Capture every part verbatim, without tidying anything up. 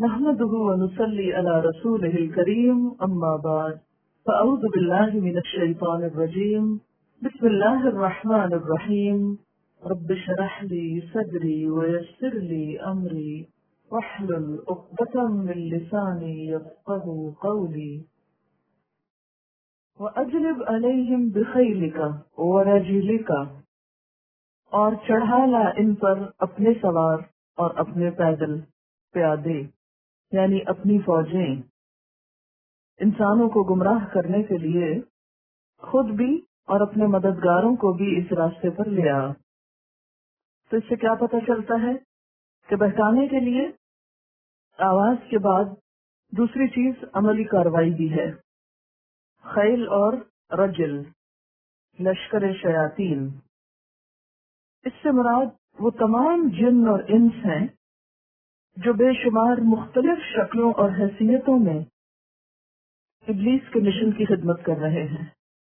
نحمده ونصلي على رسوله الكريم أما بعد فأعوذ بالله من الشيطان الرجيم بسم الله الرحمن الرحيم رب اشرح لي صدري ويسر لي أمري واحلل عقدة من لساني يفقهوا قولي وأجلب عليهم بخيلك ورجلك، اور چڑھا لا ان پر اپنے سوار اور اپنے پیدل پیادے یعنی اپنی فوجیں، انسانوں کو گمراہ کرنے کے لیے خود بھی اور اپنے مددگاروں کو بھی اس راستے پر لے آ۔ تو اس سے کیا پتہ چلتا ہے کہ بہکانے کے لیے آواز کے بعد دوسری چیز عملی کارروائی بھی ہے۔ خیل اور رجل لشکر شیاطین، اس سے مراد وہ تمام جن اور انس ہیں جو بے شمار مختلف شکلوں اور حیثیتوں میں ابلیس کے مشن کی خدمت کر رہے ہیں،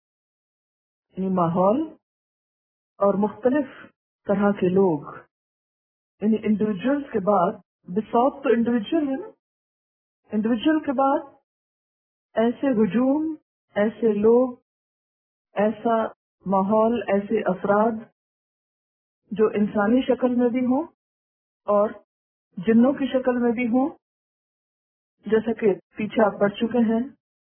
یعنی ماحول اور مختلف طرح کے لوگ، یعنی انڈیویجول کے بعد بساط تو انڈیویجول ہے نا، انڈیویجول کے بعد ایسے ہجوم، ایسے لوگ، ایسا ماحول، ایسے افراد جو انسانی شکل میں بھی ہوں اور جنوں کی شکل میں بھی ہوں، جیسا کہ پیچھے آپ پڑھ چکے ہیں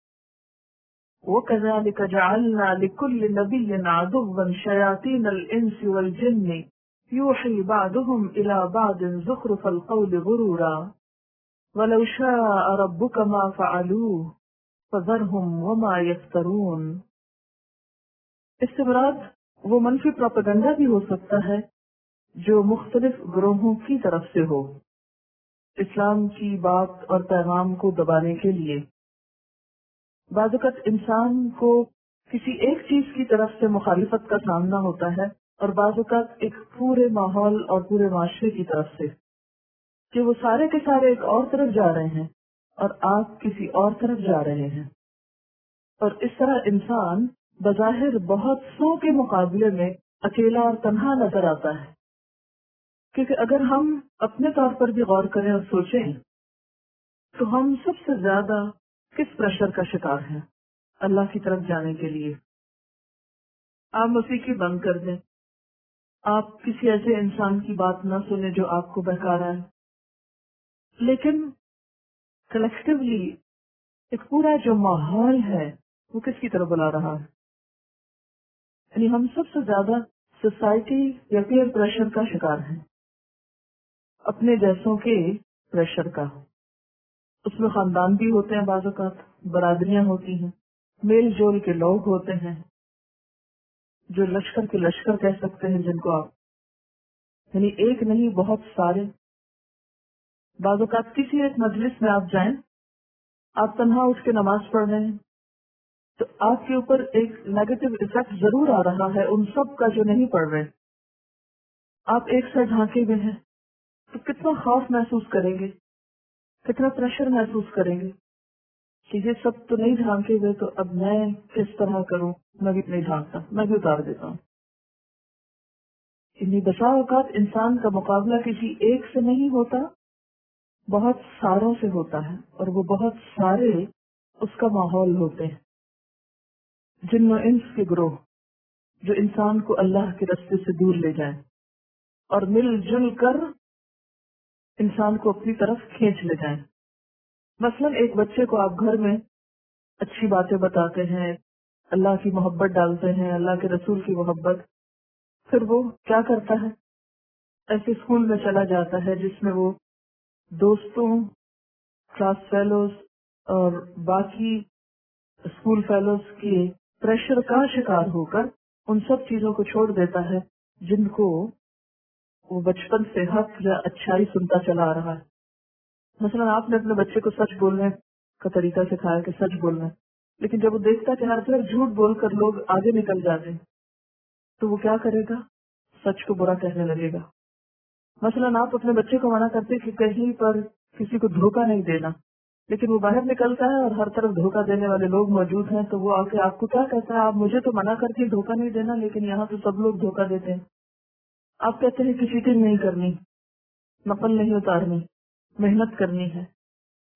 وَكَذَلِكَ جَعَلْنَا لِكُلِّ نَبِيٍّ عَدُوًّا شَيَاطِينَ الْإِنسِ وَالْجِنِّ يُوحِي بَعْضُهُمْ إِلَى بَعْضٍ زُخْرُفَ الْقَوْلِ غُرُورًا وَلَوْ شَاءَ رَبُّكَ مَا فَعَلُوهُ فَذَرْهُمْ وَمَا يَفْتَرُونَ۔ اس سے مراد وہ منفی پروپیگنڈا بھی ہو سکتا ہے جو مختلف گروہوں کی طرف سے ہو اسلام کی بات اور پیغام کو دبانے کے لیے۔ بعض اوقات انسان کو کسی ایک چیز کی طرف سے مخالفت کا سامنا ہوتا ہے اور بعض اوقات ایک پورے ماحول اور پورے معاشرے کی طرف سے کہ وہ سارے کے سارے ایک اور طرف جا رہے ہیں اور آپ کسی اور طرف جا رہے ہیں، اور اس طرح انسان بظاہر بہت سو کے مقابلے میں اکیلا اور تنہا نظر آتا ہے۔ کیونکہ اگر ہم اپنے طور پر بھی غور کریں اور سوچیں تو ہم سب سے زیادہ کس پریشر کا شکار ہیں اللہ کی طرف جانے کے لیے؟ آپ موسیقی بند کر دیں، آپ کسی ایسے انسان کی بات نہ سنیں جو آپ کو بہکا رہا ہے، لیکن کلیکٹیولی ایک پورا جو ماحول ہے وہ کس کی طرف بلا رہا ہے؟ یعنی ہم سب سے زیادہ سوسائٹی یا پیئر پریشر کا شکار ہیں، اپنے جیسوں کے پریشر کا۔ اس میں خاندان بھی ہوتے ہیں، بعض اوقات برادریاں ہوتی ہیں، میل جول کے لوگ ہوتے ہیں جو لشکر کے لشکر کہہ سکتے ہیں جن کو آپ، یعنی ایک نہیں بہت سارے۔ بعض اوقات کسی ایک مجلس میں آپ جائیں، آپ تنہا اٹھ کے نماز پڑھ رہے ہیں تو آپ کے اوپر ایک نیگیٹو افیکٹ ضرور آ رہا ہے ان سب کا جو نہیں پڑھ رہے۔ آپ ایک ساتھ ڈھانکے ہوئے ہیں تو کتنا خوف محسوس کریں گے، کتنا پریشر محسوس کریں گے کہ یہ سب تو نہیں ڈھانکے ہوئے تو اب میں کس طرح کروں، میں بھی نہیں ڈھانکتا، میں بھی اتار دیتا ہوں۔ یعنی بسا اوقات انسان کا مقابلہ کسی ایک سے نہیں ہوتا، بہت ساروں سے ہوتا ہے، اور وہ بہت سارے اس کا ماحول ہوتے ہیں، جن و انس کے گروہ جو انسان کو اللہ کے راستے سے دور لے جائیں اور مل جل کر انسان کو اپنی طرف کھینچ لے جائیں۔ مثلا ایک بچے کو آپ گھر میں اچھی باتیں بتاتے ہیں، اللہ کی محبت ڈالتے ہیں، اللہ کے رسول کی محبت، پھر وہ کیا کرتا ہے؟ ایسے اسکول میں چلا جاتا ہے جس میں وہ دوستوں، کلاس فیلوز اور باقی اسکول فیلوز کے پریشر کا شکار ہو کر ان سب چیزوں کو چھوڑ دیتا ہے جن کو وہ بچپن سے حق یا اچھائی سنتا چلا آ رہا ہے۔ مثلا آپ نے اپنے بچے کو سچ بولنے کا طریقہ سکھایا کہ سچ بولنا ہے، لیکن جب وہ دیکھتا کہ ہر طرف جھوٹ بول کر لوگ آگے نکل جاتے ہیں تو وہ کیا کرے گا؟ سچ کو برا کہنے لگے گا۔ مثلا آپ اپنے بچے کو منع کرتے کہ کہیں پر کسی کو دھوکہ نہیں دینا، لیکن وہ باہر نکلتا ہے اور ہر طرف دھوکہ دینے والے لوگ موجود ہیں تو وہ آ کے آپ کو کیا کہتا ہے؟ آپ مجھے تو منع کرتی دھوکہ نہیں دینا، لیکن یہاں تو سب لوگ دھوکہ دیتے ہیں۔ آپ کہتے ہیں کہ چیٹنگ نہیں کرنی، نقل نہیں اتارنی، محنت کرنی ہے،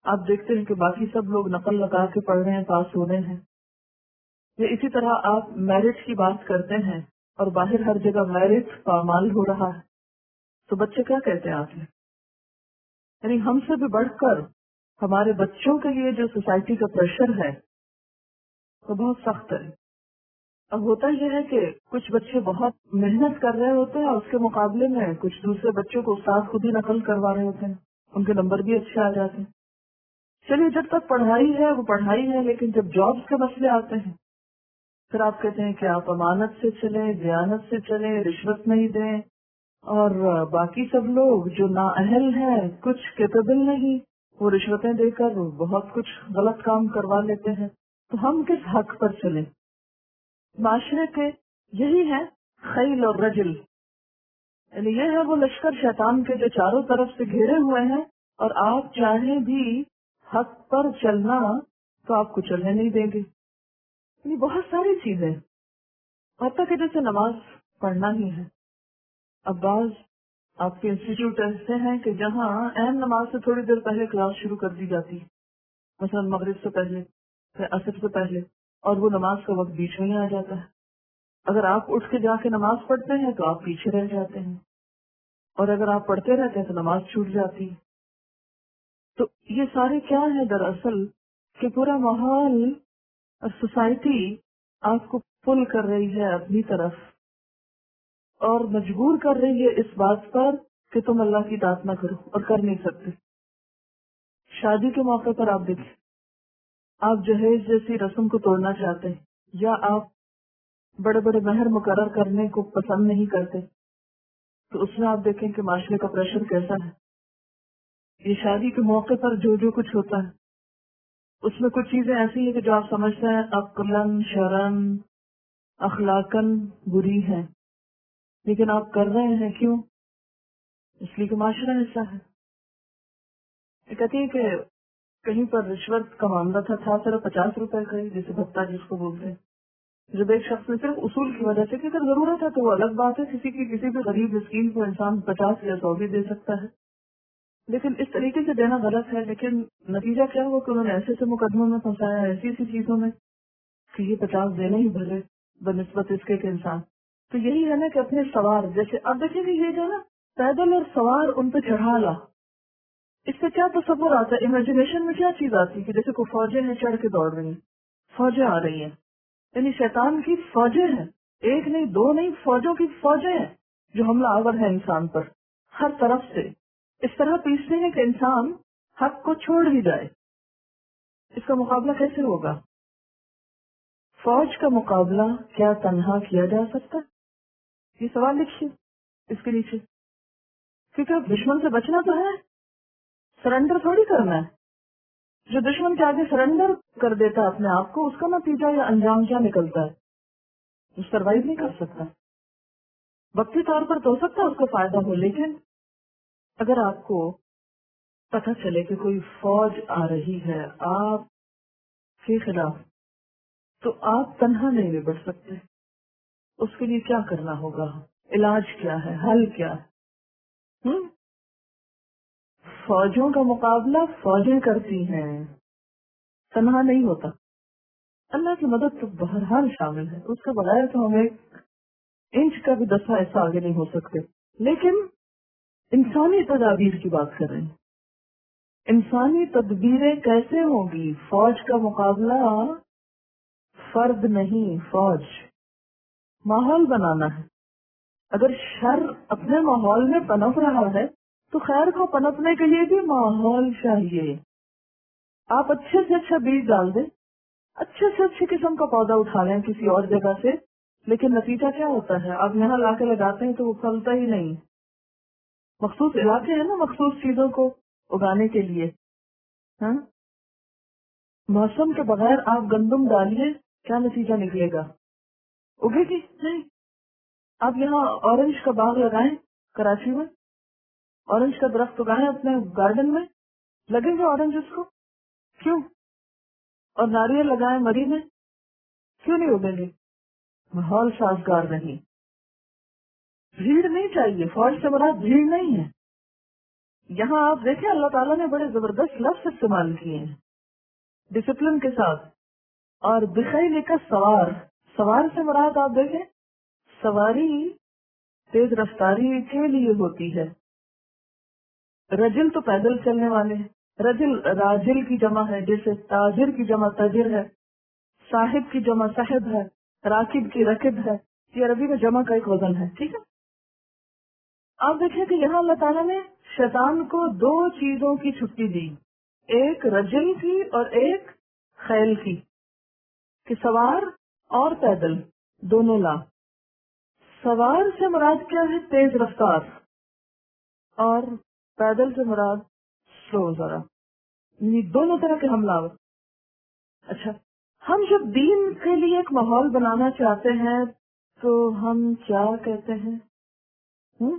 آپ دیکھتے ہیں کہ باقی سب لوگ نقل لگا کے پڑھ رہے ہیں، پاس ہو رہے ہیں. یا اسی طرح آپ میرٹ کی بات کرتے ہیں اور باہر ہر جگہ میرٹ پامال ہو رہا ہے، تو بچے کیا کہتے ہیں آپ نے؟ یعنی ہم سے بھی بڑھ کر ہمارے بچوں کے لیے جو سوسائٹی کا پریشر ہے وہ بہت سخت ہے. اب ہوتا یہ ہے کہ کچھ بچے بہت محنت کر رہے ہوتے ہیں اور اس کے مقابلے میں کچھ دوسرے بچوں کو استاد خود ہی نقل کروا رہے ہوتے ہیں، ان کے نمبر بھی اچھے آ جاتے ہیں. چلیے جب تک پڑھائی ہے وہ پڑھائی ہے، لیکن جب جابس کے مسئلے آتے ہیں پھر آپ کہتے ہیں کہ آپ امانت سے چلیں، دیانت سے چلیں، رشوت نہیں دیں، اور باقی سب لوگ جو نااہل ہیں، کچھ کیپیبل نہیں، وہ رشوتیں دے کر بہت کچھ غلط کام کروا لیتے ہیں. تو ہم کس حق پر چلیں؟ معاشرے کے یہی ہے خیل اور رجل، یعنی یہ ہے وہ لشکر شیطان کے جو چاروں طرف سے گھیرے ہوئے ہیں، اور آپ چاہیں بھی حق پر چلنا تو آپ کو چلنے نہیں دیں گے. یعنی بہت ساری چیزیں، حتیٰ کہ جیسے نماز پڑھنا ہی ہے. اب بعض آپ کے انسٹیٹیوٹ ایسے ہیں کہ جہاں اہم نماز سے تھوڑی دیر پہلے کلاس شروع کر دی جاتی ہے، مثلا مغرب سے پہلے یا عصر سے پہلے، اور وہ نماز کا وقت بیچ میں ہی آ جاتا ہے. اگر آپ اٹھ کے جا کے نماز پڑھتے ہیں تو آپ پیچھے رہ جاتے ہیں، اور اگر آپ پڑھتے رہتے ہیں تو نماز چھوٹ جاتی ہے. تو یہ سارے کیا ہے دراصل کہ پورا ماحول اور سوسائٹی آپ کو پل کر رہی ہے اپنی طرف اور مجبور کر رہی ہے اس بات پر کہ تم اللہ کی اطاعت نہ کرو، اور کر نہیں سکتے. شادی کے موقع پر آپ دیکھیں، آپ جہیز جیسی رسم کو توڑنا چاہتے ہیں، یا آپ بڑے بڑے مہر مقرر کرنے کو پسند نہیں کرتے، تو اس میں آپ دیکھیں کہ معاشرے کا پریشر کیسا ہے. یہ شادی کے موقع پر جو جو کچھ ہوتا ہے اس میں کچھ چیزیں ایسی ہیں کہ جو آپ سمجھتے ہیں عقلاً شرعاً اخلاقاً بری ہیں، لیکن آپ کر رہے ہیں کیوں؟ اس لیے کہ معاشرہ ایسا ہے. یہ کہتی ہے کہ کہیں پر رشوت کا معاملہ تھا تھا صرف پچاس روپے کا ہی، جیسے بھتہ جس کو بولتے ہیں، جب ایک شخص نے صرف اصول کی وجہ سے کہ اگر ضرورت ہے تو وہ الگ بات ہے، کسی کی کسی بھی غریب مسکین کو انسان پچاس یا سو بھی دے سکتا ہے، لیکن اس طریقے سے دینا غلط ہے. لیکن نتیجہ کیا ہوا کہ انہوں نے ایسے ایسے مقدموں میں پھنسایا، ایسی ایسی چیزوں میں کہ یہ پچاس دینے ہی بھرے بنسبت اس کے انسان. تو یہی ہے نا کہ اپنے سوار، جیسے اب دیکھیں کہ یہ جو ہے نا پیدل اور سوار ان پہ چڑھا لا، اس سے کیا تصور آتا ہے؟ امیجنیشن میں کیا چیز آتی ہے کہ جیسے کوئی فوجیں ہیں چڑھ کے دوڑ رہی ہیں، فوجیں آ رہی ہیں، یعنی شیطان کی فوجیں ہیں، ایک نہیں دو نہیں، فوجوں کی فوجیں ہیں جو حملہ آور ہے انسان پر ہر طرف سے. اس طرح پیستے ہیں کہ انسان حق کو چھوڑ ہی جائے. اس کا مقابلہ کیسے ہوگا؟ فوج کا مقابلہ کیا تنہا کیا جا سکتا ہے؟ یہ سوال لکھیے اس کے نیچے، کیونکہ اب دشمن سے بچنا تو ہے، سرنڈر تھوڑی کرنا ہے. جو دشمن کے آگے سرنڈر کر دیتا ہے اپنے آپ کو، اس کا نتیجہ یا انجام کیا نکلتا ہے؟ وہ سروائیو نہیں کر سکتا. وقتی طور پر تو ہو سکتا ہے اس کو فائدہ ہو، لیکن اگر آپ کو پتہ چلے کہ کوئی فوج آ رہی ہے آپ کے خلاف، تو آپ تنہا نہیں نبٹ سکتے. اس کے لیے کیا کرنا ہوگا؟ علاج کیا ہے؟ حل کیا ہے؟ ہم؟ فوجوں کا مقابلہ فوجیں کرتی ہیں، تنہا نہیں ہوتا. اللہ کی مدد تو بہرحال شامل ہے، اس کے بغیر تو ہم ایک انچ کا بھی دسا ایسا آگے نہیں ہو سکتے. لیکن انسانی تدابیر کی بات کر رہے ہیں. انسانی تدبیریں کیسے ہوں گی؟ فوج کا مقابلہ فرد نہیں، فوج. ماحول بنانا ہے. اگر شر اپنے ماحول میں پنپ رہا ہے تو خیر کو پنپنے کے لیے بھی ماحول چاہیے. آپ اچھے سے اچھا بیج ڈال دیں، اچھے سے اچھی قسم کا پودا اٹھا لیں کسی اور جگہ سے، لیکن نتیجہ کیا ہوتا ہے؟ آپ یہاں لا کے لگاتے ہیں تو وہ پھلتا ہی نہیں. مخصوص علاقے ہیں نا مخصوص چیزوں کو اگانے کے لیے. ہاں، موسم کے بغیر آپ گندم ڈالیے، کیا نتیجہ نکلے گا؟ اگے گی نہیں. آپ یہاں اورنج کا باغ لگائیں کراچی میں، اورنج کا درخت اگائیں اپنے گارڈن میں، لگیں گے اورنج اس کو؟ کیوں؟ اور ناریل لگائیں مری میں، کیوں نہیں اگیں گے؟ ماحول سازگار نہیں. بھیڑ نہیں چاہیے، فوج سے مراد بھیڑ نہیں ہے. یہاں آپ دیکھیں اللہ تعالیٰ نے بڑے زبردست لفظ استعمال کیے ہیں ڈسپلن کے ساتھ. اور بخیل کا سوار، سوار سے مراد آپ دیکھیں سواری تیز رفتاری کے لیے ہوتی ہے. رجل تو پیدل چلنے والے ہیں، رجل راجل کی جمع ہے، جیسے تاجر کی جمع تاجر ہے، صاحب کی جمع صاحب ہے، راکب کی رکب ہے. یہ عربی میں جمع کا ایک وزن ہے. ٹھیک ہے. آپ دیکھیں کہ یہاں اللہ تعالیٰ نے شیطان کو دو چیزوں کی چھٹی دی، ایک رجل کی اور ایک خیل کی، کہ سوار اور پیدل دونوں لا. سوار سے مراد کیا ہے؟ تیز رفتار، اور پیدل سے مراد سلو ذرا، یعنی دونوں طرح کے حملہ آور. اچھا، ہم جب دین کے لیے ایک ماحول بنانا چاہتے ہیں تو ہم کیا کہتے ہیں؟ ہم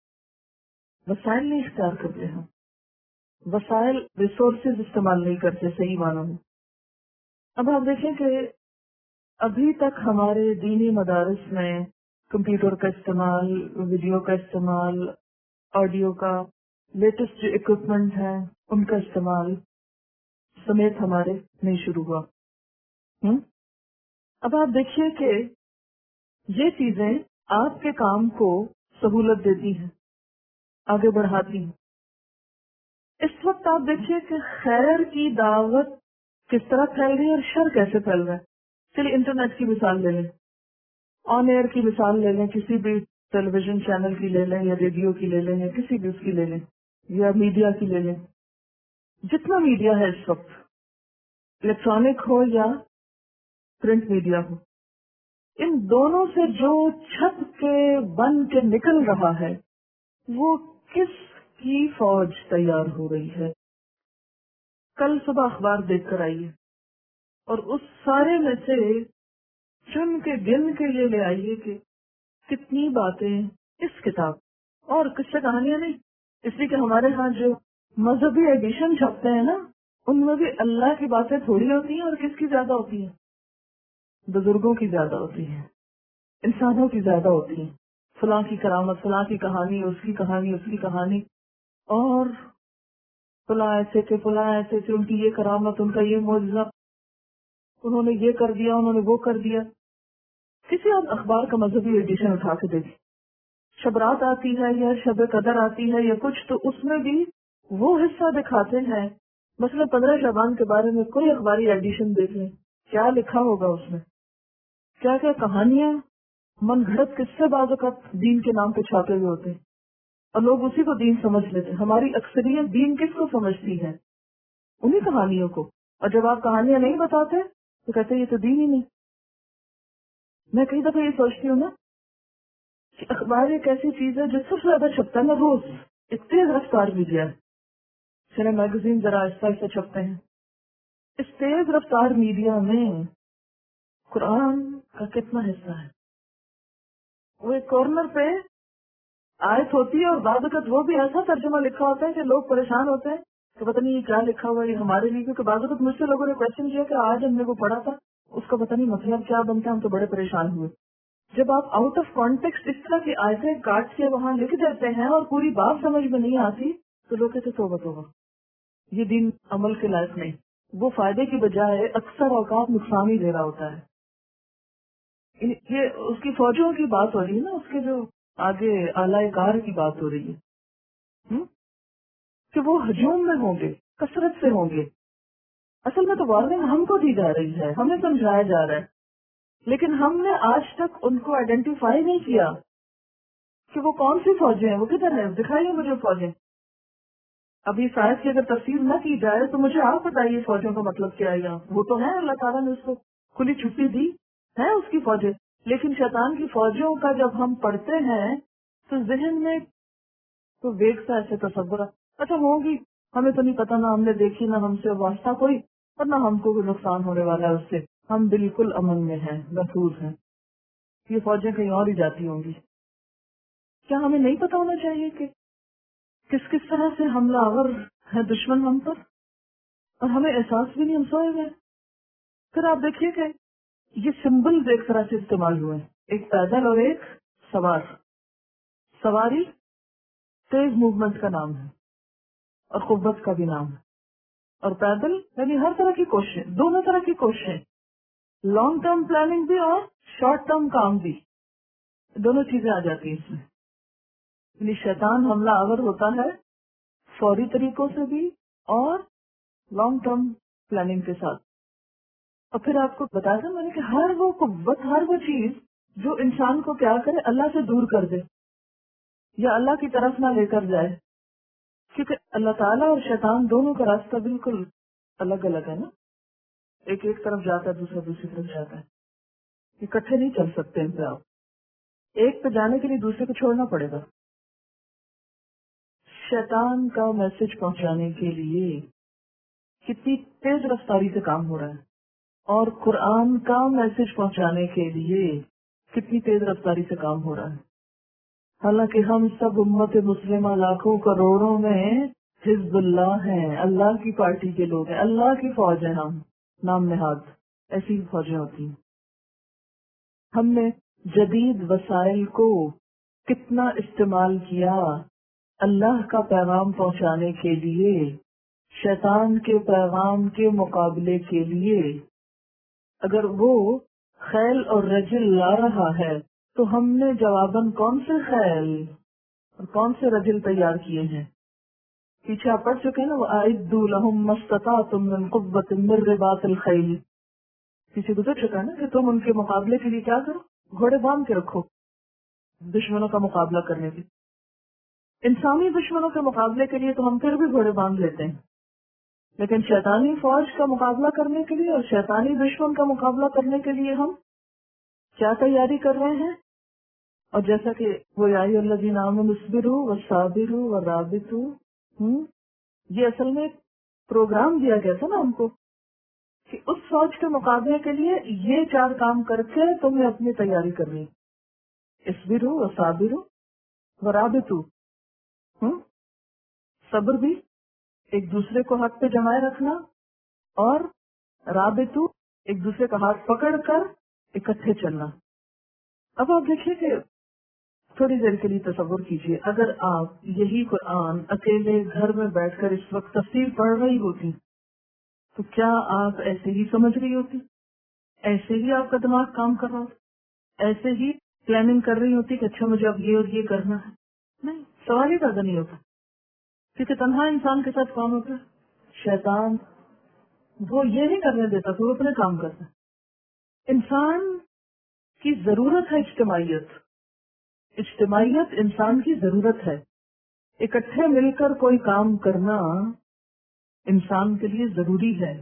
وسائل نہیں اختیار کرتے، ہم وسائل ریسورسز استعمال نہیں کرتے صحیح معنوں میں. اب آپ دیکھیں کہ ابھی تک ہمارے دینی مدارس میں کمپیوٹر کا استعمال، ویڈیو کا استعمال، آڈیو کا، لیٹسٹ جو اکوپمنٹ ہیں ان کا استعمال سمیت ہمارے نہیں شروع ہوا. ہم اب آپ دیکھیے کہ یہ چیزیں آپ کے کام کو سہولت دیتی ہیں، آگے بڑھاتی ہیں. اس وقت آپ دیکھیے کہ خیر کی دعوت کس طرح پھیل رہی ہے اور شر کیسے پھیل رہا ہے. چلیے انٹرنیٹ کی مثال لے لیں، آن ایئر کی مثال لے لیں، کسی بھی ٹیلی ویژن چینل کی لے لیں یا ریڈیو کی لے لیں یا کسی بھی اس کی لے لیں یا میڈیا کی لے لیں. جتنا میڈیا ہے اس وقت، الیکٹرانک ہو یا پرنٹ میڈیا ہو، ان دونوں سے جو چھت کے بن کے نکل رہا ہے وہ کس کی فوج تیار ہو رہی ہے. کل صبح اخبار دیکھ کر آئیے اور اس سارے میں سے چن کے گن کے یہ لے آئیے کہ کتنی باتیں اس کتاب، اور قصے کہانیاں نہیں، اس لیے کہ ہمارے ہاں جو مذہبی ایڈیشن چھپتے ہیں نا ان میں بھی اللہ کی باتیں تھوڑی ہوتی ہیں، اور کس کی زیادہ ہوتی ہیں؟ بزرگوں کی زیادہ ہوتی ہیں، انسانوں کی زیادہ ہوتی ہیں. فلاں کی کرامت، فلاں کی کہانی، اس کی کہانی، اس کی کہانی، اور فلاں ایسے تھے، فلاں ایسے تھے، ان کی یہ کرامت، ان کا یہ معجزہ، انہوں نے یہ کر دیا، انہوں نے وہ کر دیا. کسی اور اخبار کا مذہبی ایڈیشن اٹھا کے دیکھیں، شبرات آتی ہے یا شب قدر آتی ہے یا کچھ، تو اس میں بھی وہ حصہ دکھاتے ہیں. مثلا پندرہ شعبان کے بارے میں کوئی اخباری ایڈیشن دیکھ لیں، کیا لکھا ہوگا اس میں، کیا کیا کہانیاں، من گھڑت قصے بعض اوقات دین کے نام پہ چھاپے ہوئے ہوتے ہیں، اور لوگ اسی کو دین سمجھ لیتے ہیں. ہماری اکثریت دین کس کو سمجھتی ہے؟ انہی کہانیوں کو. اور جب آپ کہانیاں نہیں بتاتے تو کہتے ہیں یہ تو دین ہی نہیں. میں کئی دفعہ یہ سوچتی ہوں نا کہ اخبار ایک ایسی چیز ہے جو سب سے زیادہ چھپتا ہے نا روز، ایک تیز رفتار میڈیا ہے. چلے میگزین ذرا آہستہ آہستہ چھپتے ہیں. اس تیز رفتار میڈیا میں قرآن کا کتنا حصہ ہے؟ وہ ایک کارنر پہ آیت ہوتی ہے، اور بعض اوقات وہ بھی ایسا ترجمہ لکھا ہوتا ہے کہ لوگ پریشان ہوتے ہیں کہ پتہ نہیں یہ کیا لکھا ہوا ہے یہ ہمارے لیے. کیونکہ بعض اوقات مجھ سے لوگوں نے کوشچن کیا کہ آج ہم نے وہ پڑھا تھا، اس کا پتہ نہیں مطلب کیا بنتا ہے، ہم تو بڑے پریشان ہوئے. جب آپ آؤٹ آف کانٹیکسٹ اس طرح کی آیتیں کاٹ کے وہاں لکھ دیتے ہیں اور پوری بات سمجھ میں نہیں آتی تو لوگ کہتے توبہ توبہ، یہ دین عمل کے لائق نہیں. وہ فائدے کی بجائے اکثر اوقات نقصان ہی دے رہا ہوتا ہے. یہ اس کی فوجوں کی بات ہو رہی ہے نا، اس کے جو آگے اعلی کار کی بات ہو رہی ہے ہم؟ کہ وہ ہجوم میں ہوں گے، کثرت سے ہوں گے. اصل میں تو وارننگ ہم کو دی جا رہی ہے، ہمیں سمجھایا جا رہا ہے، لیکن ہم نے آج تک ان کو آئیڈینٹیفائی نہیں کیا کہ وہ کون سی فوجیں ہیں، وہ کدھر ہے، دکھائیے مجھے فوجیں. ابھی شاید کی اگر تفصیل نہ کی جائے تو مجھے آپ بتائیے فوجوں کا مطلب کیا ہے. وہ تو ہے اللہ تعالیٰ نے اس کو کھلی چھٹی دی ہے اس کی فوجیں، لیکن شیطان کی فوجوں کا جب ہم پڑھتے ہیں تو ذہن میں تو ویگ سا ایسے تصور ہے، اچھا ہوں گی، ہمیں تو نہیں پتا، نہ ہم نے دیکھی، نہ ہم سے واسطہ کوئی، اور نہ ہم کو کوئی نقصان ہونے والا ہے اس سے، ہم بالکل امن میں ہیں، محفوظ ہیں. یہ فوجیں کہیں اور ہی جاتی ہوں گی. کیا ہمیں نہیں پتا ہونا چاہیے کہ کس کس طرح سے حملہ آور ہے دشمن ہم پر، اور ہمیں احساس بھی نہیں، ہم سوئے ہوئے. پھر آپ دیکھیے کہ یہ سمبل ایک طرح سے استعمال ہوئے ہیں، ایک پیدل اور ایک سوار. سواری تیز موومنٹ کا نام ہے، اور قوت کا بھی نام ہے. اور پیدل یعنی ہر طرح کی کوششیں، دونوں طرح کی کوششیں، لانگ ٹرم پلاننگ بھی اور شارٹ ٹرم کام بھی، دونوں چیزیں آ جاتی ہیں اس میں. یعنی شیطان حملہ آور ہوتا ہے فوری طریقوں سے بھی اور لانگ ٹرم پلاننگ کے ساتھ. اور پھر آپ کو بتایا تھا میں نے کہ ہر وہ قوت، ہر وہ چیز جو انسان کو کیا کرے، اللہ سے دور کر دے یا اللہ کی طرف نہ لے کر جائے. کیونکہ اللہ تعالیٰ اور شیطان دونوں کا راستہ بالکل الگ الگ ہے نا. ایک ایک طرف جاتا ہے، دوسرا دوسری طرف جاتا ہے. اکٹھے نہیں چل سکتے ان پہ. آپ ایک پہ جانے کے لیے دوسرے کو چھوڑنا پڑے گا. شیطان کا میسج پہنچانے کے لیے کتنی تیز رفتاری سے کام ہو رہا ہے، اور قرآن کا میسج پہنچانے کے لیے کتنی تیز رفتاری سے کام ہو رہا ہے. حالانکہ ہم سب امت مسلمہ لاکھوں کروڑوں میں حزب اللہ ہیں، اللہ کی پارٹی کے لوگ ہیں، اللہ کی فوج ہیں. ہم نام نہاد ایسی فوجیں ہوتی ہیں. ہم نے جدید وسائل کو کتنا استعمال کیا اللہ کا پیغام پہنچانے کے لیے، شیطان کے پیغام کے مقابلے کے لیے. اگر وہ خیل اور رجل لا رہا ہے تو ہم نے جواباً کون سے خیل اور کون سے رجل تیار کیے ہیں. پیچھے آپ پڑھ چکے ہیں نا، وَأَعِدُّوا لَهُم مَّا اسْتَطَعْتُم مِّن قُوَّةٍ مِّن رِّبَاطِ الْخَيْلِ. پیچھے گزر چکا ہے نا کہ تم ان کے مقابلے کے لیے کیا کرو، گھوڑے باندھ کے رکھو دشمنوں کا مقابلہ کرنے کے. انسانی دشمنوں کے مقابلے کے لیے تو ہم پھر بھی گھوڑے باندھ لیتے ہیں، لیکن شیطانی فوج کا مقابلہ کرنے کے لیے اور شیطانی دشمن کا مقابلہ کرنے کے لیے ہم کیا تیاری کر رہے ہیں. اور جیسا کہ وہ یا ایھا الذین آمنوا اصبروا وصابروا ورابطوا، یہ اصل میں ایک پروگرام دیا گیا تھا نا ہم کو کہ اس فوج کے مقابلے کے لیے یہ چار کام کر کے تمہیں اپنی تیاری کرنی. اصبروا وصابروا ورابطوا، صبر بھی، ایک دوسرے کو ہاتھ پہ جمائے رکھنا، اور رابطو، ایک دوسرے کا ہاتھ پکڑ کر اکٹھے چلنا. اب آپ دیکھیے کہ تھوڑی دیر کے لیے تصور کیجئے، اگر آپ یہی قرآن اکیلے گھر میں بیٹھ کر اس وقت تفسیر پڑھ رہی ہوتی تو کیا آپ ایسے ہی سمجھ رہی ہوتی؟ ایسے ہی آپ کا دماغ کام کر رہا ہوتا؟ ایسے ہی پلاننگ کر رہی ہوتی کہ اچھا مجھے اب یہ اور یہ کرنا ہے؟ نہیں، سوال ہی پیدا نہیں ہوتا. کیونکہ تنہا انسان کے ساتھ کون ہوتا ہے؟ شیطان. وہ یہ نہیں کرنے دیتا، تو وہ اپنے کام کرتا ہے. انسان کی ضرورت ہے اجتماعیت. اجتماعیت انسان کی ضرورت ہے. اکٹھے مل کر کوئی کام کرنا انسان کے لیے ضروری ہے.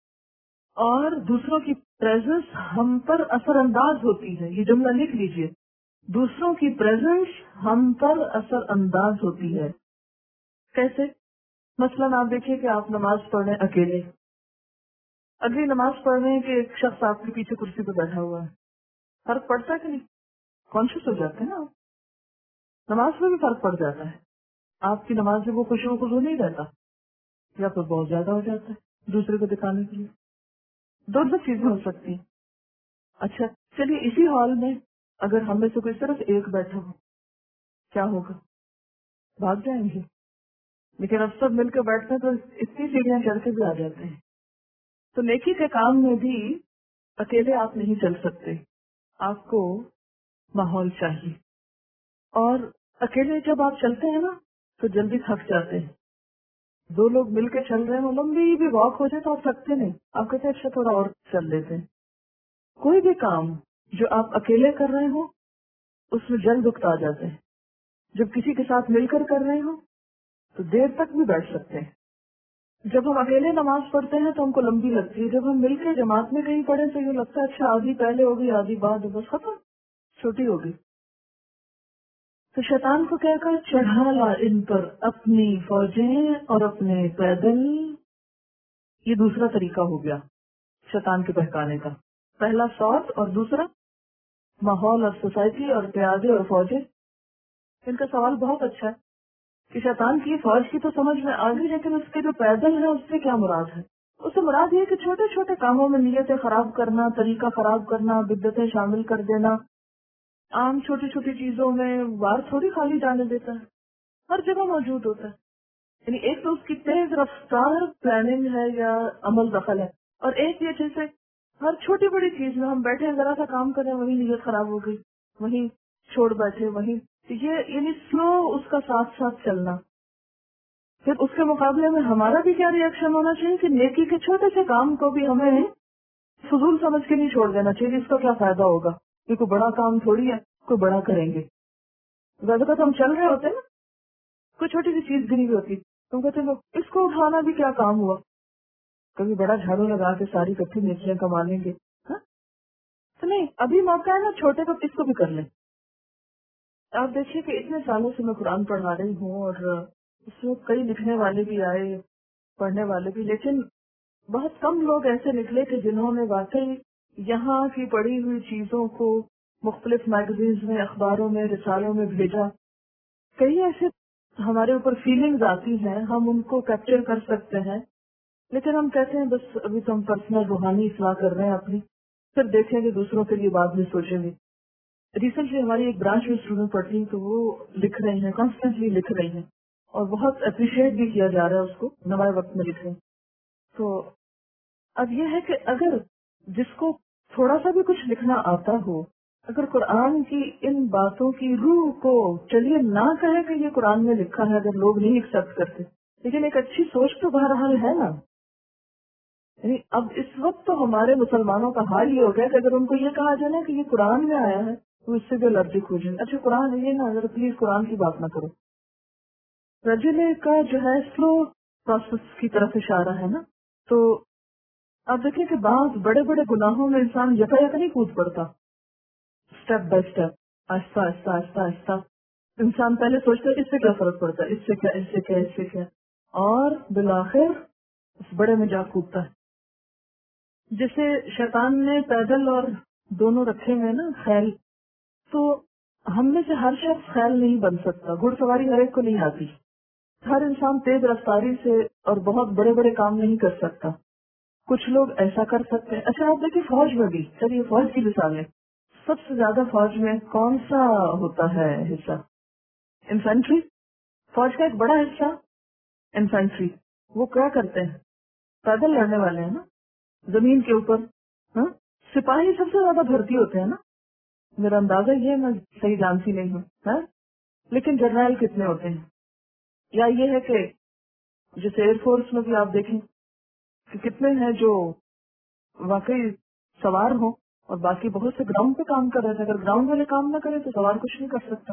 اور دوسروں کی پریزنس ہم پر اثر انداز ہوتی ہے. یہ جملہ لکھ لیجئے، دوسروں کی پریزنس ہم پر اثر انداز ہوتی ہے. کیسے؟ مثلاً آپ دیکھیے کہ آپ نماز پڑھ رہے ہیں اکیلے، اگلی نماز پڑھ رہے ہیں کہ ایک شخص آپ کے پیچھے کرسی پہ بیٹھا ہوا ہے. فرق پڑتا ہے کہ نہیں؟ کانشیس ہو جاتے ہیں نا آپ. نماز میں بھی فرق پڑ جاتا ہے. آپ کی نماز میں وہ خوشی و خضوع نہیں رہتا، یا پھر بہت زیادہ ہو جاتا ہے دوسرے کو دکھانے کے لیے. دو دو چیزیں ہو سکتی ہیں. اچھا چلیے، اسی ہال میں اگر ہم میں سے کوئی صرف ایک بیٹھا ہو، کیا ہوگا؟ بھاگ جائیں گے. لیکن اب سب مل کے بیٹھتے ہیں تو اتنی سیڑھیاں چڑھ کے بھی آ جاتے ہیں. تو نیکی کے کام میں بھی اکیلے آپ نہیں چل سکتے، آپ کو ماحول چاہیے. اور اکیلے جب آپ چلتے ہیں نا تو جلدی تھک جاتے ہیں. دو لوگ مل کے چل رہے ہیں، لمبی بھی واک ہو جائے تو آپ تھکتے نہیں، آپ کہتے ہیں اچھا تھوڑا اور چل لیتے ہیں. کوئی بھی کام جو آپ اکیلے کر رہے ہو اس میں جلد اکتا جاتے ہیں. جب کسی کے ساتھ مل کر کر رہے ہو تو دیر تک بھی بیٹھ سکتے ہیں. جب ہم اکیلے نماز پڑھتے ہیں تو ہم کو لمبی لگتی ہے. جب ہم مل کے جماعت میں کہیں پڑھیں تو یہ لگتا ہے اچھا آدھی پہلے ہوگی آدھی بعد، بس ختم، چھوٹی ہوگی. تو شیطان کو کہہ کر چڑھا لا ان پر اپنی فوجیں اور اپنے پیدل. یہ دوسرا طریقہ ہو گیا شیطان کے بہکانے کا. پہلا سوت اور دوسرا ماحول اور سوسائٹی اور پیادے اور فوجیں. ان کا سوال بہت اچھا ہے کہ شیطان کی فوج کی تو سمجھ میں آ گئی، لیکن اس کے جو پیدل ہے اس سے کیا مراد ہے؟ اس سے مراد یہ کہ چھوٹے چھوٹے کاموں میں نیتیں خراب کرنا، طریقہ خراب کرنا، بدعتیں شامل کر دینا. عام چھوٹی چھوٹی چیزوں میں وار تھوڑی خالی جانے دیتا ہے، ہر جگہ موجود ہوتا ہے. یعنی ایک تو اس کی تیز رفتار پلاننگ ہے یا عمل دخل ہے، اور ایک یہ جیسے ہر چھوٹی بڑی چیز میں ہم بیٹھے ذرا سا کام کریں وہی نیت خراب ہو گئی، وہی چھوڑ بیٹھے، وہی یہ یعنی سلو اس کا ساتھ ساتھ چلنا. پھر اس کے مقابلے میں ہمارا بھی کیا ریئیکشن ہونا چاہیے کہ نیکی کے چھوٹے سے کام کو بھی ہمیں فضول سمجھ کے نہیں چھوڑ دینا چاہیے. اس کا کیا فائدہ ہوگا، یہ کوئی بڑا کام تھوڑی ہے، کوئی بڑا کریں گے. زیادہ تر ہم چل رہے ہوتے ہیں نا، کوئی چھوٹی سی چیز گری ہوئی ہوتی تم کہتے لوگ اس کو اٹھانا بھی کیا کام ہوا، کبھی بڑا جھاڑو لگا کے ساری کٹھی نیکیاں کما لیں گے. ہاں تو نہیں، ابھی موقع ہے نا چھوٹے کو اس کو بھی کر لیں. آپ دیکھیے کہ اتنے سالوں سے میں قرآن پڑھا رہی ہوں اور اس میں کئی لکھنے والے بھی آئے، پڑھنے والے بھی، لیکن بہت کم لوگ ایسے نکلے کہ جنہوں نے واقعی یہاں کی پڑھی ہوئی چیزوں کو مختلف میگزینز میں، اخباروں میں، رسالوں میں بھیجا. کئی ایسے ہمارے اوپر فیلنگز آتی ہیں، ہم ان کو کیپچر کر سکتے ہیں، لیکن ہم کہتے ہیں بس ابھی تو ہم پرسنل روحانی اصلاح کر رہے ہیں اپنی، پھر دیکھیں گے دوسروں کے لیے بعد میں سوچیں گے. ریسنٹلی ہماری ایک برانچ میں اسٹوڈنٹ پڑھتی ہیں تو وہ لکھ رہے ہیں، کانسٹنٹلی لکھ رہے ہیں اور بہت اپریشیٹ بھی کیا جا رہا ہے اس کو، نوائے وقت میں لکھ رہے ہیں. تو اب یہ ہے کہ اگر جس کو تھوڑا سا بھی کچھ لکھنا آتا ہو، اگر قرآن کی ان باتوں کی روح کو چلیے نہ کہے کہ یہ قرآن میں لکھا ہے، اگر لوگ نہیں ایکسپٹ کرتے، لیکن ایک اچھی سوچ تو بہرحال ہے نا. یعنی اب اس وقت تو ہمارے مسلمانوں کا حال یہ ہو گیا کہ اگر ان کو یہ کہا جائے نا کہ یہ قرآن میں آیا ہے تو اس سے بھی الرجک ہو جائے. اچھا قرآن ہے یہ نا، اگر پلیز قرآن کی بات نہ کرو. رجلے کا جو ہے سلو پروسیس کی طرف اشارہ ہے نا. تو آپ دیکھیں کہ بعض بڑے بڑے گناہوں میں انسان یکا یک نہیں کود پڑتا، اسٹیپ بائی اسٹیپ، آہستہ آہستہ آہستہ آہستہ انسان پہلے سوچتا ہے اس سے کیا فرق پڑتا ہے، اس سے کیا، اس سے کیا، اس سے کیا، اور بالآخر اس بڑے میں جا کودتا ہے. جیسے شیطان نے پیدل اور دونوں رکھے ہوئے نا خیل، تو ہم میں سے ہر شخص خیل نہیں بن سکتا، گھڑ سواری ہر ایک کو نہیں آتی، ہر انسان تیز رفتاری سے اور بہت بڑے بڑے کام نہیں کر سکتا. کچھ لوگ ایسا کر سکتے ہیں. اچھا آپ دیکھیں فوج میں بھی، چلیے فوج کی مثال ہے، سب سے زیادہ فوج میں کون سا ہوتا ہے حصہ؟ انفینٹری. فوج کا ایک بڑا حصہ انفینٹری. وہ کیا کرتے ہیں؟ پیدل لڑنے والے ہیں نا، زمین کے اوپر. ہاں سپاہی سب سے زیادہ بھرتی ہوتے ہیں نا، میرا اندازہ یہ میں صحیح جانتی نہیں ہوں. ہاں لیکن جرنیل کتنے ہوتے ہیں؟ یا یہ ہے کہ جیسے ایئر فورس میں بھی آپ دیکھیں کہ کتنے ہیں جو واقعی سوار ہوں اور باقی بہت سے گراؤنڈ پہ کام کر رہے تھے. اگر گراؤنڈ والے کام نہ کرے تو سوار کچھ نہیں کر سکتا.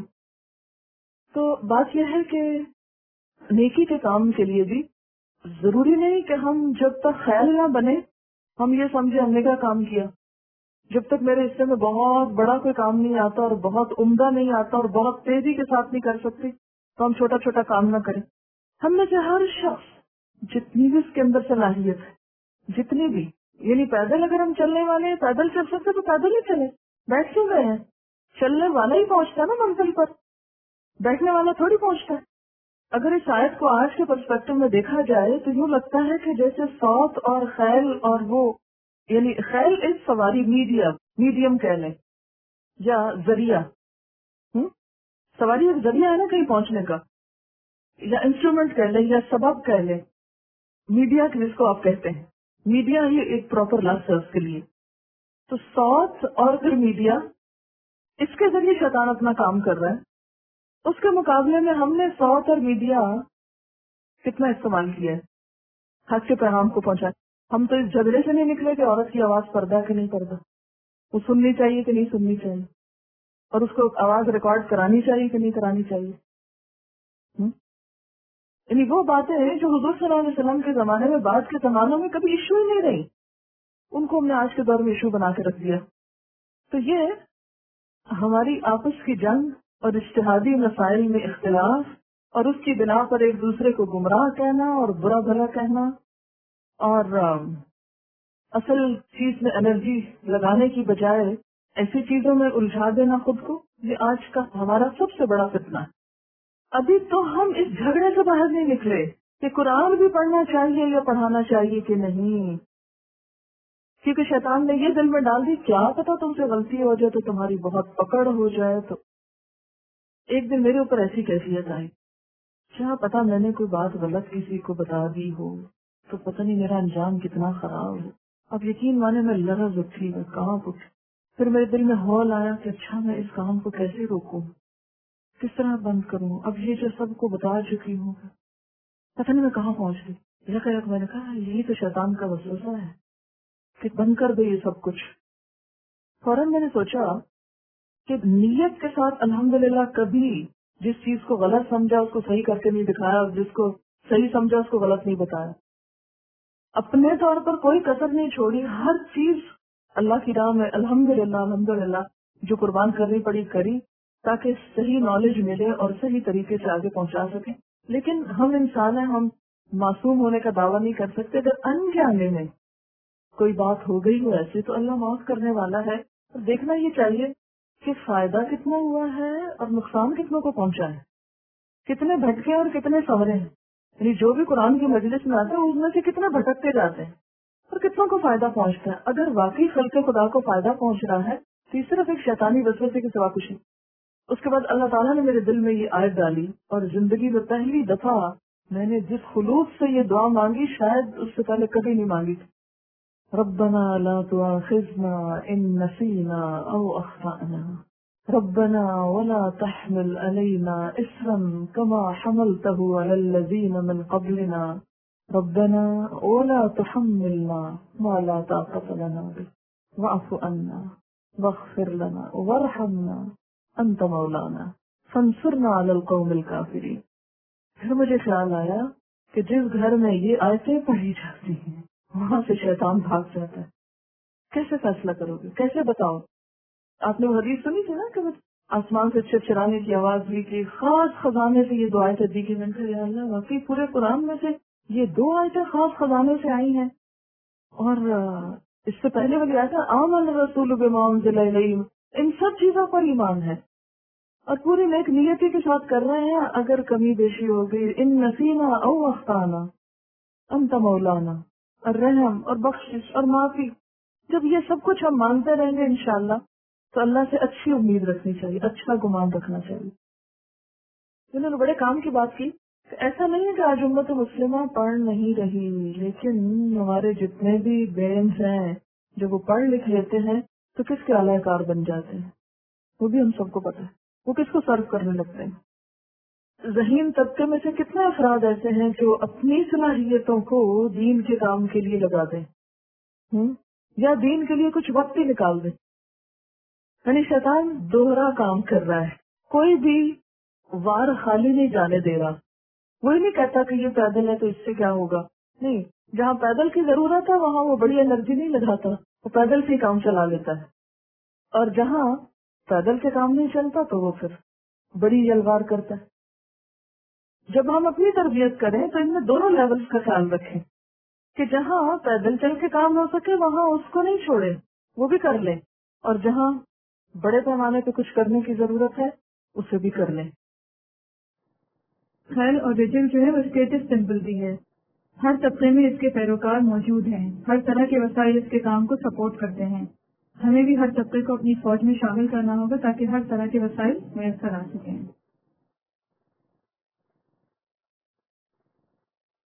تو بات یہ ہے کہ نیکی کے کام کے لیے بھی ضروری نہیں کہ ہم جب تک خیال نہ بنے ہم یہ سمجھے ہم نے کیا کام کیا. جب تک میرے حصے میں بہت بڑا کوئی کام نہیں آتا اور بہت عمدہ نہیں آتا اور بہت تیزی کے ساتھ نہیں کر سکتی تو ہم چھوٹا چھوٹا کام نہ کریں. ہم میں سے ہر شخص جتنی بھی اس کے اندر صلاحیت ہے، جتنی بھی، یعنی پیدل اگر ہم چلنے والے ہیں، پیدل چل سکتے تو پیدل ہی چلے. بیٹھ کیوں گئے ہیں؟ چلنے والا ہی پہنچتا ہے نا منزل پر، بیٹھنے والا تھوڑی پہنچتا ہے. اگر اس آیت کو آج کے پرسپیکٹو میں دیکھا جائے تو یوں لگتا ہے کہ جیسے سوت اور خیل اور وہ، یعنی خیل اس سواری میڈیا میڈیم کہہ لیں یا ذریعہ، ہم؟ سواری ایک ذریعہ ہے نا کہیں پہنچنے کا، یا انسٹرومنٹ کہہ لیں یا سبب کہہ لیں، میڈیا جس کو آپ کہتے ہیں، میڈیا ہی ایک پراپر لفظ ہے اس کے لیے. تو سوت اور پھر میڈیا، اس کے ذریعے شیطان اپنا کام کر رہا ہے. اس کے مقابلے میں ہم نے سوت اور میڈیا کتنا استعمال کیا ہے حق کے پیغام کو پہنچا. ہم تو اس جھگڑے سے نہیں نکلے کہ عورت کی آواز پردہ کہ نہیں پردہ، وہ سننی چاہیے کہ نہیں سننی چاہیے، اور اس کو آواز ریکارڈ کرانی چاہیے کہ نہیں کرانی چاہیے. یعنی وہ باتیں ہیں جو حضور صلی اللہ علیہ وسلم کے زمانے میں بعد کے زمانوں میں کبھی ایشو ہی نہیں رہی، ان کو ہم نے آج کے دور میں ایشو بنا کے رکھ دیا. تو یہ ہماری آپس کی جنگ اور اجتہادی مسائل میں اختلاف اور اس کی بنا پر ایک دوسرے کو گمراہ کہنا اور برا بھلا کہنا اور اصل چیز میں انرجی لگانے کی بجائے ایسی چیزوں میں الجھا دینا خود کو، یہ آج کا ہمارا سب سے بڑا فتنہ ہے. ابھی تو ہم اس جھگڑے سے باہر نہیں نکلے کہ قرآن بھی پڑھنا چاہیے یا پڑھانا چاہیے کہ نہیں، کیونکہ شیطان نے یہ دل میں ڈال دی کیا پتا تم سے غلطی ہو جائے تو تمہاری بہت پکڑ ہو جائے. تو ایک دن میرے اوپر ایسی کیفیت آئی، کیا پتا میں نے کوئی بات غلط کسی کو بتا دی ہو تو پتہ نہیں میرا انجام کتنا خراب ہو. اب یقین مانے میں لرز اٹھی، میں کانپ اٹھی. پھر میرے دل میں ہول آیا کہ اچھا میں اس کام کو کیسے روکوں، کس طرح بند کروں. اب یہ جو سب کو بتا چکی ہوں پتہ نہیں میں کہاں پہنچ گئی. یک یک میں نے کہا یہی تو شیطان کا وسوسہ ہے کہ بند کر دے یہ سب کچھ. فوراً میں نے سوچا کہ نیت کے ساتھ الحمدللہ کبھی جس چیز کو غلط سمجھا اس کو صحیح کر کے نہیں دکھایا، اور جس کو صحیح سمجھا اس کو غلط نہیں بتایا. اپنے طور پر کوئی کسر نہیں چھوڑی، ہر چیز اللہ کی راہ میں الحمدللہ الحمدللہ جو قربان کرنی پڑی کری تاکہ صحیح نالج ملے اور صحیح طریقے سے آگے پہنچا سکیں. لیکن ہم انسان ہیں، ہم معصوم ہونے کا دعویٰ نہیں کر سکتے. اگر انجانے میں کوئی بات ہو گئی ہو ایسے تو اللہ معاف کرنے والا ہے. دیکھنا یہ چاہیے کہ فائدہ کتنا ہوا ہے اور نقصان کتنوں کو پہنچا ہے، کتنے بھٹکے اور کتنے سورے ہیں. یعنی جو بھی قرآن کی مجلس میں آتے ہیں اس میں سے کتنے بھٹکتے جاتے ہیں اور کتنوں کو فائدہ پہنچتا ہے. اگر واقعی خلق خدا کو فائدہ پہنچ رہا ہے تو صرف ایک شیطانی وسوسے کے سوا کچھ نہیں. اس کے بعد اللہ تعالیٰ نے میرے دل میں یہ آیت ڈالی اور زندگی میں پہلی دفعہ میں نے جس خلوص سے یہ دعا مانگی شاید اس سے پہلے کبھی نہیں مانگی تھی. ربنا لا تؤاخذنا ان نسینا او اخطأنا ربنا ولا تحمل علينا اسرا كما حملته على الذين من قبلنا ربنا ولا تحملنا ما لا طاقة لنا به واعف عنا واغفر لنا وارحمنا انت مولانا فانصرنا على القوم الكافرين. پھر مجھے خیال آیا کہ جس گھر میں یہ آیتیں پڑھی جاتی ہیں وہاں سے شیطان بھاگ جاتا ہے. کیسے فیصلہ کرو گے، کیسے بتاؤ؟ آپ نے وہ حدیث سنی تھی نا کہ آسمان سے چرچرانے کی آواز بھی کی، خاص خزانے سے یہ دو آیتیں دی کہ میں نے کہا یا اللہ واقعی پورے قرآن میں سے یہ دو آیتیں خاص خزانے سے آئی ہیں. اور اس سے پہلے والی آیت آمن الرسول بما انزل الیہ، ان سب چیزوں پر ایمان ہے اور پوری نیک نیتی کے ساتھ کر رہے ہیں. اگر کمی بیشی ہو گئی ان نسینا او اخطانا انت مولانا، اور رحم اور بخشش اور معافی، جب یہ سب کچھ ہم مانتے رہیں گے انشاءاللہ تو اللہ سے اچھی امید رکھنی چاہیے، اچھا گمان رکھنا چاہیے. انہوں نے بڑے کام کی بات کی کہ ایسا نہیں ہے کہ آج امت مسلمہ پڑھ نہیں رہی، لیکن ہمارے جتنے بھی بینز ہیں جو وہ پڑھ لکھ لیتے ہیں تو کس کے اعلی کار بن جاتے ہیں وہ بھی ہم سب کو پتہ ہے. وہ کس کو سرو کرنے لگتے ہیں. ذہین طبقے میں سے کتنے افراد ایسے ہیں جو اپنی صلاحیتوں کو دین کے کام کے لیے لگا دیں یا دین کے لیے کچھ وقت ہی نکال دیں. یعنی شیطان دوہرا کام کر رہا ہے، کوئی بھی وار خالی نہیں جانے دے رہا. وہی نہیں کہتا کہ یہ پیدل ہے تو اس سے کیا ہوگا، نہیں، جہاں پیدل کی ضرورت ہے وہاں وہ بڑی انرجی نہیں لگاتا، وہ پیدل سے ہی کام چلا لیتا ہے. اور جہاں پیدل سے کام نہیں چلتا تو وہ پھر بڑی یلغار کرتا ہے. جب ہم اپنی تربیت کریں تو ان میں دونوں لیولز کا خیال رکھیں کہ جہاں پیدل چل کے کام ہو سکے وہاں اس کو نہیں چھوڑیں، وہ بھی کر لیں، اور جہاں بڑے پیمانے پہ کچھ کرنے کی ضرورت ہے اسے بھی کر لیں. خیر اور رجل جو ہے وہ اسٹیٹس سمبل بھی ہے، ہر طبقے میں اس کے پیروکار موجود ہیں، ہر طرح کے وسائل اس کے کام کو سپورٹ کرتے ہیں. ہمیں بھی ہر طبقے کو اپنی فوج میں شامل کرنا ہوگا تاکہ ہر طرح کے وسائل میسر آ سکیں.